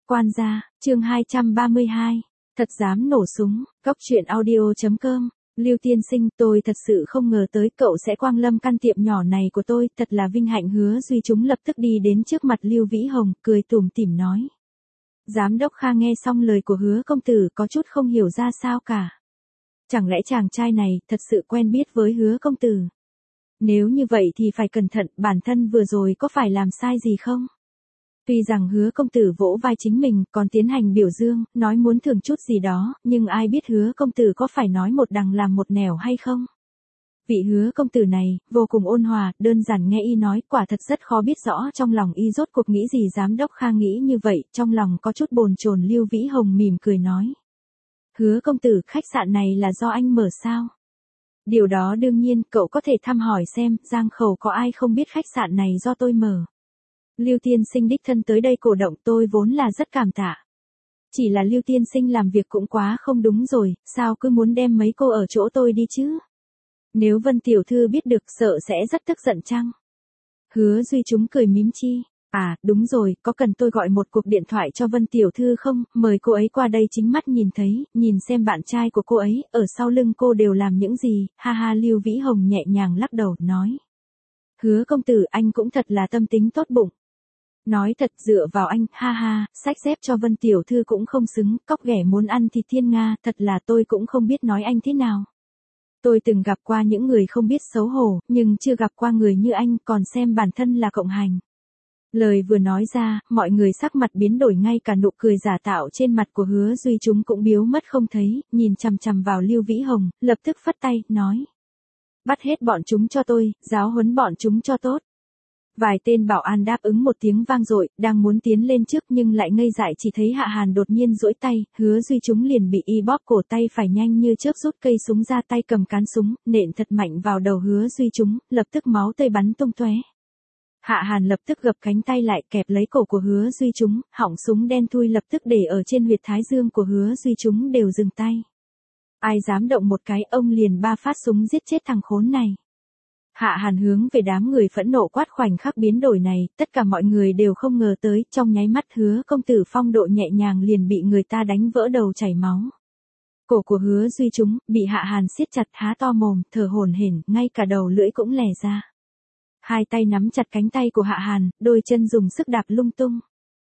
Quan gia, chương 232. Thật dám nổ súng, Cóc truyện audio.com. Lưu tiên sinh, tôi thật sự không ngờ tới cậu sẽ quang lâm căn tiệm nhỏ này của tôi, thật là vinh hạnh. Hứa Duy Chúng lập tức đi đến trước mặt Lưu Vĩ Hồng, cười tủm tỉm nói. Giám đốc Kha nghe xong lời của Hứa công tử có chút không hiểu ra sao cả. Chẳng lẽ chàng trai này thật sự quen biết với Hứa công tử? Nếu như vậy thì phải cẩn thận, bản thân vừa rồi có phải làm sai gì không? Tuy rằng Hứa công tử vỗ vai chính mình, còn tiến hành biểu dương, nói muốn thưởng chút gì đó, nhưng ai biết Hứa công tử có phải nói một đằng làm một nẻo hay không? Vị Hứa công tử này, vô cùng ôn hòa, đơn giản nghe y nói, quả thật rất khó biết rõ trong lòng y rốt cuộc nghĩ gì. Giám đốc Kha nghĩ như vậy, trong lòng có chút bồn chồn. Lưu Vĩ Hồng mỉm cười nói. Hứa công tử, khách sạn này là do anh mở sao? Điều đó đương nhiên, cậu có thể thăm hỏi xem, Giang Khẩu có ai không biết khách sạn này do tôi mở. Lưu tiên sinh đích thân tới đây cổ động, tôi vốn là rất cảm tạ. Chỉ là Lưu tiên sinh làm việc cũng quá không đúng rồi, sao cứ muốn đem mấy cô ở chỗ tôi đi chứ? Nếu Vân tiểu thư biết được sợ sẽ rất tức giận chăng? Hứa Duy Chúng cười mím chi. À, đúng rồi, có cần tôi gọi một cuộc điện thoại cho Vân tiểu thư không? Mời cô ấy qua đây chính mắt nhìn thấy, nhìn xem bạn trai của cô ấy, ở sau lưng cô đều làm những gì. Ha ha, Lưu Vĩ Hồng nhẹ nhàng lắc đầu, nói. Hứa công tử, anh cũng thật là tâm tính tốt bụng. Nói thật, dựa vào anh, ha ha, xách dép cho Vân tiểu thư cũng không xứng, cóc ghẻ muốn ăn thịt thiên nga, thật là tôi cũng không biết nói anh thế nào. Tôi từng gặp qua những người không biết xấu hổ, nhưng chưa gặp qua người như anh, còn xem bản thân là cộng hành. Lời vừa nói ra, mọi người sắc mặt biến đổi, ngay cả nụ cười giả tạo trên mặt của Hứa Duy Chúng cũng biến mất không thấy, nhìn chằm chằm vào Lưu Vĩ Hồng, lập tức phất tay, nói. Bắt hết bọn chúng cho tôi, giáo huấn bọn chúng cho tốt. Vài tên bảo an đáp ứng một tiếng vang dội, đang muốn tiến lên trước nhưng lại ngây dại, chỉ thấy Hạ Hàn đột nhiên duỗi tay, Hứa Duy Chúng liền bị y bóp cổ tay phải, nhanh như chớp rút cây súng ra, tay cầm cán súng, nện thật mạnh vào đầu Hứa Duy Chúng, lập tức máu tươi bắn tung tóe. Hạ Hàn lập tức gập cánh tay lại, kẹp lấy cổ của Hứa Duy Chúng, họng súng đen thui lập tức để ở trên huyệt thái dương của Hứa Duy Chúng đều dừng tay. Ai dám động một cái, ông liền 3 phát súng giết chết thằng khốn này. Hạ Hàn hướng về đám người phẫn nộ quát. Khoảnh khắc biến đổi này, tất cả mọi người đều không ngờ tới, trong nháy mắt Hứa công tử phong độ nhẹ nhàng liền bị người ta đánh vỡ đầu chảy máu. Cổ của Hứa Duy Chúng bị Hạ Hàn siết chặt, há to mồm, thở hổn hển, ngay cả đầu lưỡi cũng lè ra. Hai tay nắm chặt cánh tay của Hạ Hàn, đôi chân dùng sức đạp lung tung.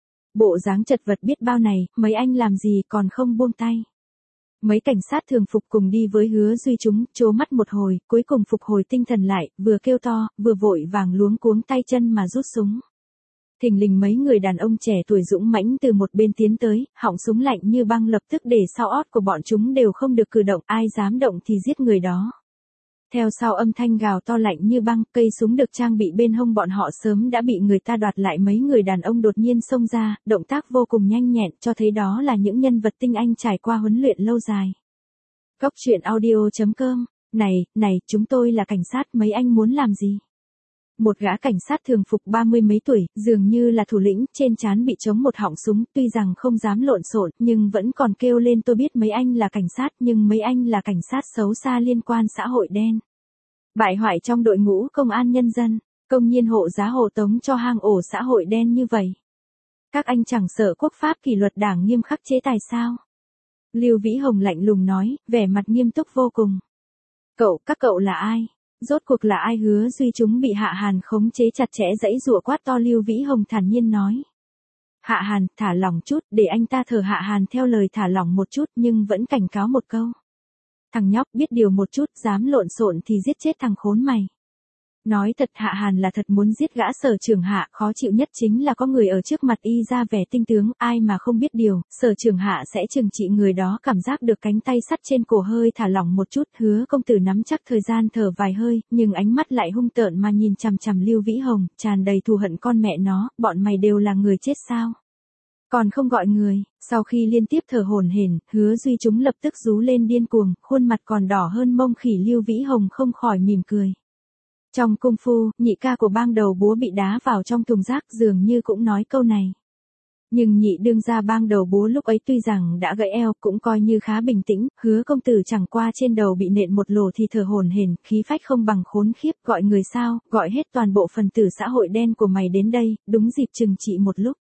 Bộ dáng chật vật biết bao này, mấy anh làm gì còn không buông tay. Mấy cảnh sát thường phục cùng đi với Hứa Duy Chúng, trố mắt một hồi, cuối cùng phục hồi tinh thần lại, vừa kêu to, vừa vội vàng luống cuống tay chân mà rút súng. Thình lình mấy người đàn ông trẻ tuổi dũng mãnh từ một bên tiến tới, họng súng lạnh như băng lập tức để sau ót của bọn chúng đều không được cử động, ai dám động thì giết người đó. Theo sau âm thanh gào to lạnh như băng, cây súng được trang bị bên hông bọn họ sớm đã bị người ta đoạt lại. Mấy người đàn ông đột nhiên xông ra, động tác vô cùng nhanh nhẹn, cho thấy đó là những nhân vật tinh anh trải qua huấn luyện lâu dài. Cóc truyện audio.com. Này, chúng tôi là cảnh sát, mấy anh muốn làm gì? Một gã cảnh sát thường phục 30 mấy tuổi, dường như là thủ lĩnh, trên trán bị trống một họng súng, tuy rằng không dám lộn xộn, nhưng vẫn còn kêu lên. Tôi biết mấy anh là cảnh sát, nhưng mấy anh là cảnh sát xấu xa liên quan xã hội đen. Bại hoại trong đội ngũ công an nhân dân, công nhiên hộ giá hộ tống cho hang ổ xã hội đen như vậy. Các anh chẳng sợ quốc pháp kỷ luật đảng nghiêm khắc chế tài sao? Lưu Vĩ Hồng lạnh lùng nói, vẻ mặt nghiêm túc vô cùng. Các cậu là ai? Rốt cuộc là ai? Hứa Duy Chúng bị Hạ Hàn khống chế chặt chẽ, giãy giụa quát to. Lưu Vĩ Hồng thản nhiên nói. Hạ Hàn, thả lỏng chút, để anh ta thở. Hạ Hàn theo lời thả lỏng một chút, nhưng vẫn cảnh cáo một câu. Thằng nhóc, biết điều một chút, dám lộn xộn thì giết chết thằng khốn mày. Nói thật, Hạ Hàn là thật muốn giết gã Sở Trưởng Hạ, khó chịu nhất chính là có người ở trước mặt y ra vẻ tinh tướng, ai mà không biết điều, Sở Trưởng Hạ sẽ trừng trị người đó. Cảm giác được cánh tay sắt trên cổ hơi thả lỏng một chút, Hứa công tử nắm chắc thời gian thở vài hơi, nhưng ánh mắt lại hung tợn mà nhìn chằm chằm Lưu Vĩ Hồng, tràn đầy thù hận. Con mẹ nó, bọn mày đều là người chết sao? Còn không gọi người. Sau khi liên tiếp thở hổn hển, Hứa Duy Chúng lập tức rú lên điên cuồng, khuôn mặt còn đỏ hơn mông khỉ. Lưu Vĩ Hồng không khỏi mỉm cười. Trong cung phu, nhị ca của bang đầu búa bị đá vào trong thùng rác, dường như cũng nói câu này. Nhưng nhị đương gia bang đầu búa lúc ấy tuy rằng đã gãy eo, cũng coi như khá bình tĩnh. Hứa công tử chẳng qua trên đầu bị nện một lỗ thì thở hổn hển, khí phách không bằng khốn khiếp. Gọi người sao? Gọi hết toàn bộ phần tử xã hội đen của mày đến đây, đúng dịp trừng trị một lúc.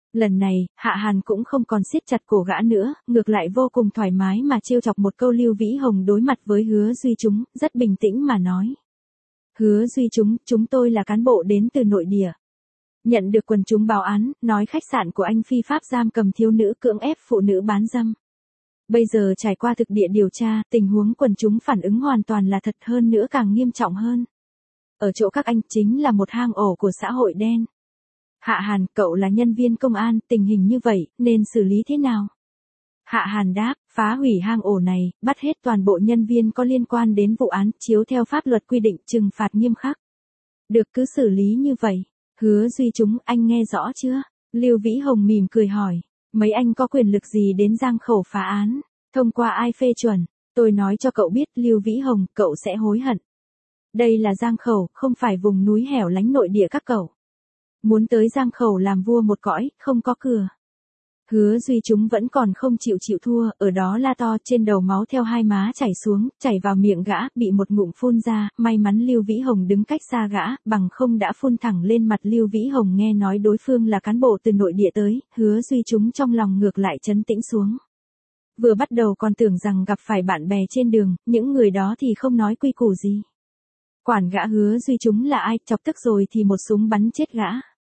Lần này, Hạ Hàn cũng không còn siết chặt cổ gã nữa, ngược lại vô cùng thoải mái mà trêu chọc một câu. Lưu Vĩ Hồng đối mặt với Hứa Duy Chúng, rất bình tĩnh mà nói. Hứa Duy Chúng, chúng tôi là cán bộ đến từ nội địa. Nhận được quần chúng báo án, nói khách sạn của anh phi pháp giam cầm thiếu nữ, cưỡng ép phụ nữ bán dâm. Bây giờ trải qua thực địa điều tra, tình huống quần chúng phản ứng hoàn toàn là thật, hơn nữa càng nghiêm trọng hơn. Ở chỗ các anh chính là một hang ổ của xã hội đen. Hạ Hàn, cậu là nhân viên công an, tình hình như vậy, nên xử lý thế nào? Hạ Hàn đáp, phá hủy hang ổ này, bắt hết toàn bộ nhân viên có liên quan đến vụ án, chiếu theo pháp luật quy định, trừng phạt nghiêm khắc. Được, cứ xử lý như vậy. Hứa Duy Chúng, anh nghe rõ chưa? Lưu Vĩ Hồng mỉm cười hỏi. Mấy anh có quyền lực gì đến Giang Khẩu phá án? Thông qua ai phê chuẩn? Tôi nói cho cậu biết, Lưu Vĩ Hồng, cậu sẽ hối hận. Đây là Giang Khẩu, không phải vùng núi hẻo lánh nội địa các cậu. Muốn tới Giang Khẩu làm vua một cõi, không có cửa. Hứa Duy Chúng vẫn còn không chịu thua, ở đó la to, trên đầu máu theo hai má chảy xuống, chảy vào miệng gã, bị một ngụm phun ra, may mắn Lưu Vĩ Hồng đứng cách xa gã, bằng không đã phun thẳng lên mặt. Lưu Vĩ Hồng nghe nói đối phương là cán bộ từ nội địa tới, Hứa Duy Chúng trong lòng ngược lại trấn tĩnh xuống. Vừa bắt đầu còn tưởng rằng gặp phải bạn bè trên đường, những người đó thì không nói quy củ gì. Quản gã Hứa Duy Chúng là ai, chọc tức rồi thì một súng bắn chết gã.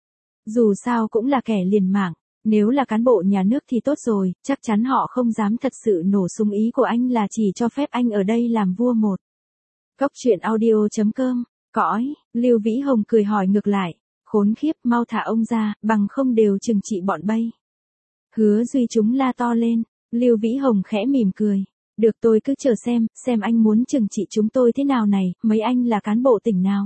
Dù sao cũng là kẻ liều mạng. Nếu là cán bộ nhà nước thì tốt rồi, chắc chắn họ không dám thật sự nổ súng. Ý của anh là chỉ cho phép anh ở đây làm vua một. Cốc truyện audio.com, cõi, Lưu Vĩ Hồng cười hỏi ngược lại. Khốn khiếp, mau thả ông ra, bằng không đều trừng trị bọn Bay. Hứa Duy Chúng la to lên, Lưu Vĩ Hồng khẽ mỉm cười. Được, tôi cứ chờ xem anh muốn trừng trị chúng tôi thế nào này, mấy anh là cán bộ tỉnh nào?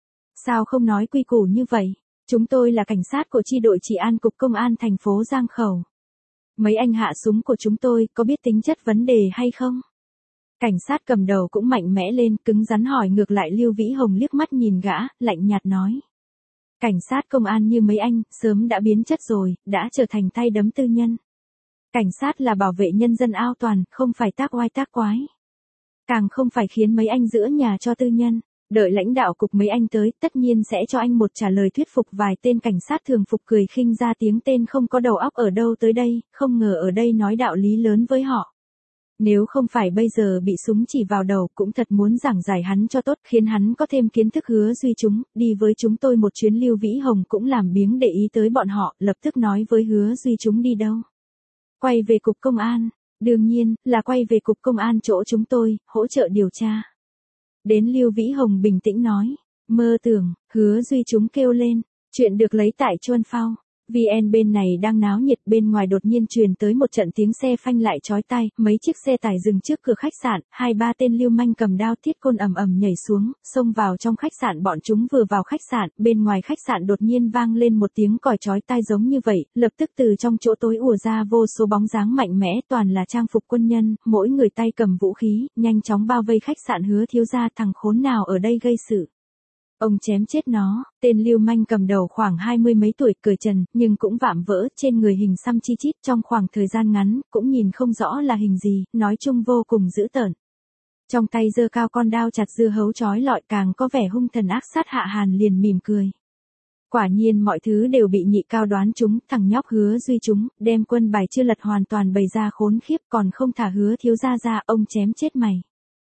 Sao không nói quy củ như vậy? Chúng tôi là cảnh sát của chi đội trị an cục công an thành phố Giang Khẩu. Mấy anh hạ súng của chúng tôi có biết tính chất vấn đề hay không? Cảnh sát cầm đầu cũng mạnh mẽ lên, cứng rắn hỏi ngược lại. Lưu Vĩ Hồng liếc mắt nhìn gã, lạnh nhạt nói. Cảnh sát công an như mấy anh, sớm đã biến chất rồi, đã trở thành tay đấm tư nhân. Cảnh sát là bảo vệ nhân dân ao toàn, không phải tác oai tác quái. Càng không phải khiến mấy anh giữ nhà cho tư nhân. Đợi lãnh đạo cục mấy anh tới, tất nhiên sẽ cho anh một trả lời thuyết phục. Vài tên cảnh sát thường phục cười khinh ra tiếng, tên không có đầu óc ở đâu tới đây, không ngờ ở đây nói đạo lý lớn với họ. Nếu không phải bây giờ bị súng chỉ vào đầu, cũng thật muốn giảng giải hắn cho tốt, khiến hắn có thêm kiến thức. Hứa Duy Chúng, đi với chúng tôi một chuyến. Lưu Vĩ Hồng cũng làm biếng để ý tới bọn họ, lập tức nói với Hứa Duy Chúng đi đâu. Quay về cục công an, đương nhiên, là quay về cục công an chỗ chúng tôi, hỗ trợ điều tra. Đến Lưu Vĩ Hồng bình tĩnh nói, mơ tưởng. Hứa Duy Chúng kêu lên, chuyện được lấy tại Chuan Phao. VN bên này đang náo nhiệt, bên ngoài đột nhiên truyền tới một trận tiếng xe phanh lại chói tai, mấy chiếc xe tải dừng trước cửa khách sạn, 2-3 tên lưu manh cầm đao thiết côn ầm ầm nhảy xuống, xông vào trong khách sạn. Bọn chúng vừa vào khách sạn, bên ngoài khách sạn đột nhiên vang lên một tiếng còi chói tai giống như vậy, lập tức từ trong chỗ tối ùa ra vô số bóng dáng mạnh mẽ, toàn là trang phục quân nhân, mỗi người tay cầm vũ khí, nhanh chóng bao vây khách sạn. Hứa thiếu gia, thằng khốn nào ở đây gây sự? Ông chém chết nó. Tên lưu manh cầm đầu khoảng 20 mấy tuổi, cởi trần, nhưng cũng vạm vỡ, trên người hình xăm chi chít, trong khoảng thời gian ngắn, cũng nhìn không rõ là hình gì, nói chung vô cùng dữ tợn. Trong tay giơ cao con đao chặt dưa hấu chói lọi, càng có vẻ hung thần ác sát. Hạ Hàn liền mỉm cười. Quả nhiên mọi thứ đều bị nhị cao đoán trúng, thằng nhóc Hứa Duy Chúng, đem quân bài chưa lật hoàn toàn bày ra, khốn khiếp, còn không thả Hứa thiếu gia ra, ông chém chết mày.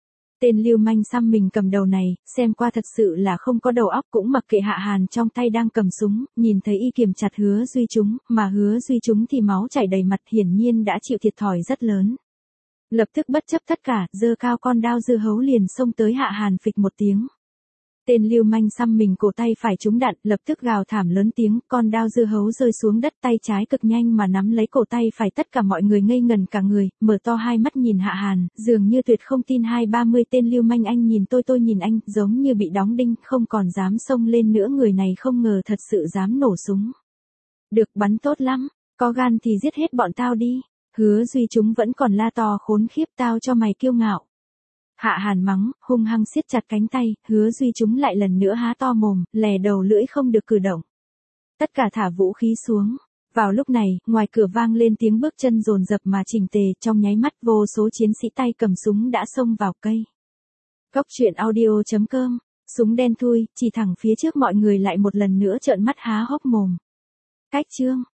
Tên lưu manh xăm mình cầm đầu này, xem qua thật sự là không có đầu óc, cũng mặc kệ Hạ Hàn trong tay đang cầm súng, nhìn thấy y kiềm chặt Hứa Duy Chúng, mà Hứa Duy Chúng thì máu chảy đầy mặt, hiển nhiên đã chịu thiệt thòi rất lớn. Lập tức bất chấp tất cả, giơ cao con đao dưa hấu liền xông tới Hạ Hàn, phịch một tiếng. Tên lưu manh xăm mình cổ tay phải trúng đạn, lập tức gào thảm lớn tiếng, con đao dưa hấu rơi xuống đất, tay trái cực nhanh mà nắm lấy cổ tay phải. Tất cả mọi người ngây ngần cả người, mở to hai mắt nhìn Hạ Hàn, dường như tuyệt không tin. 20-30 tên lưu manh, anh nhìn tôi nhìn anh, giống như bị đóng đinh, không còn dám xông lên nữa. Người này không ngờ thật sự dám nổ súng. Được, bắn tốt lắm, có gan thì giết hết bọn tao đi. Hứa Duy Chúng vẫn còn la to, khốn khiếp, tao cho mày kiêu ngạo. Hạ Hàn mắng, hung hăng siết chặt cánh tay. Hứa Duy Chúng lại lần nữa há to mồm, lè đầu lưỡi không được cử động. Tất cả thả vũ khí xuống. Vào lúc này, ngoài cửa vang lên tiếng bước chân dồn dập mà chỉnh tề, trong nháy mắt vô số chiến sĩ tay cầm súng đã xông vào cây. Cốc truyện audio.com, súng đen thui, chỉ thẳng phía trước. Mọi người lại một lần nữa trợn mắt há hốc mồm. Cách chương